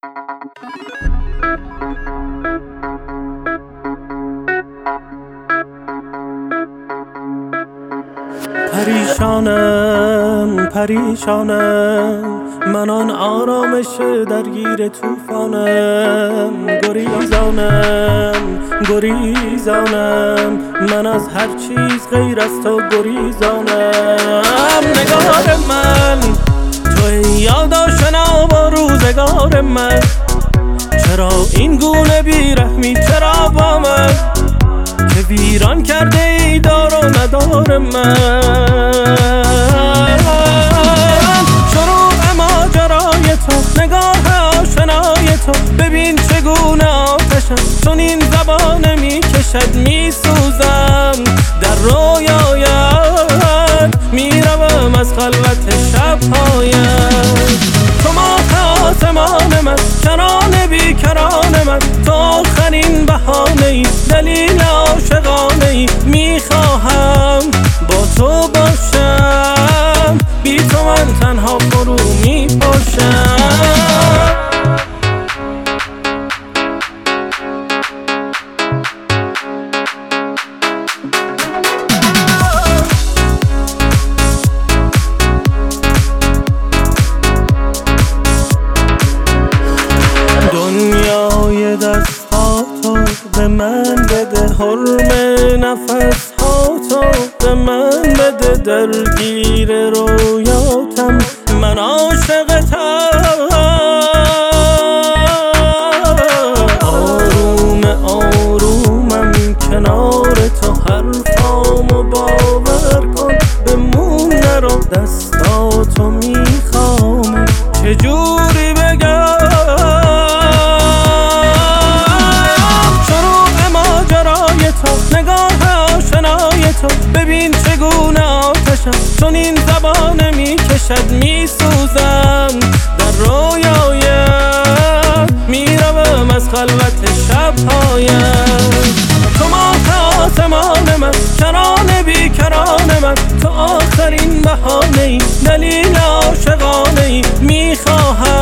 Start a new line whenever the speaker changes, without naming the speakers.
پریشانم من آن آرامش درگیر طوفانم، گریزانم من از هر چیز غیر از تو گریزانم. نگار من توی یاد آشنا با روزگار من، چرا این گونه بیرحمی، چرا با من که ویران کرده ای دار و ندار من. شروع ماجرای تو، نگاه آشنای تو، ببین چگونه آتشم چون این زبانه میکشد، میسوزم در رویایت، میروم از خلوت شبهایت. تو ماه آسمان من، کرانه بیکران من، تو آخرین بهانه ای، دلیل عاشقانه ای، میخواهم با تو باشم، بی تو من تنها فرو میپاشم. دنیای دستاتو به من بده، حرم نفساتو به من بده، درگیر رویاتم من عاشقتم. آرومم کنار تو، حرفامو باور کن بمون نرو، دستاتو میخوام چجوری بگم. نگاه آشنای تو، ببین چگونه آتشم چون این زبانه میکشد، میسوزم در رویایت، میروم از خلوت شبهایت. تو ماه آسمان من، کرانه بیکران من، تو آخرین بهانه ای، دلیل عاشقانه ای، میخواهم